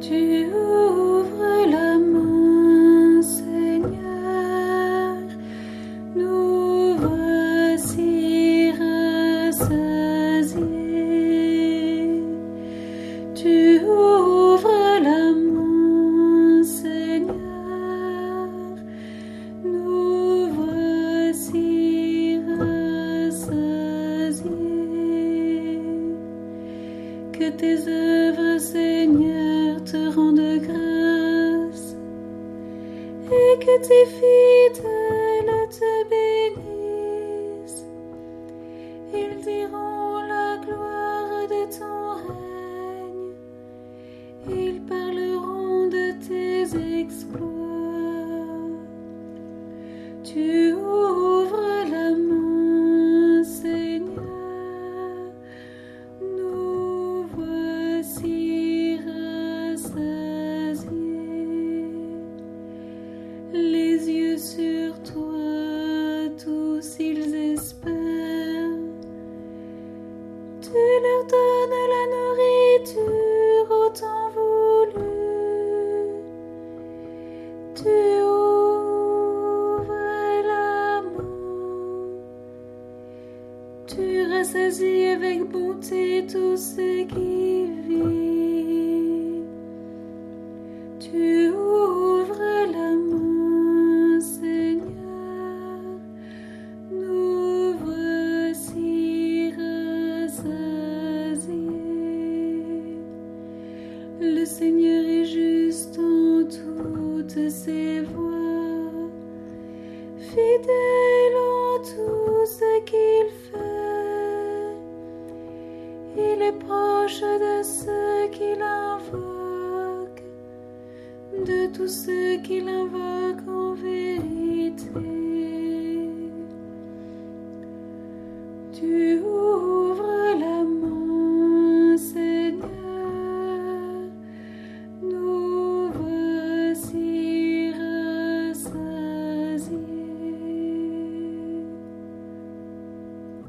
Tu ouvres la main, Seigneur, nous voici rassasiés. Tu ouvres la main, Seigneur, nous voici rassasiés. Que tes œuvres, Seigneur, te rendent grâce et que tes fidèles te bénissent. Ils diront la gloire de ton règne, ils parleront de tes exploits. Tu ouvres la main, Seigneur, nous voici rassasiés. Les yeux sur toi, tous ils espèrent. Tu leur donnes la nourriture au temps voulu. Tu ouvres la main. Tu rassasies avec bonté tout ce qui vit. Tu ouvres la main, Seigneur, nous voici rassasiés. Le Seigneur est juste en toutes ses voies, fidèle en tout ce qu'il fait. Il est proche de ceux qui l'invoquent, de tous ceux qui l'invoquent en vérité.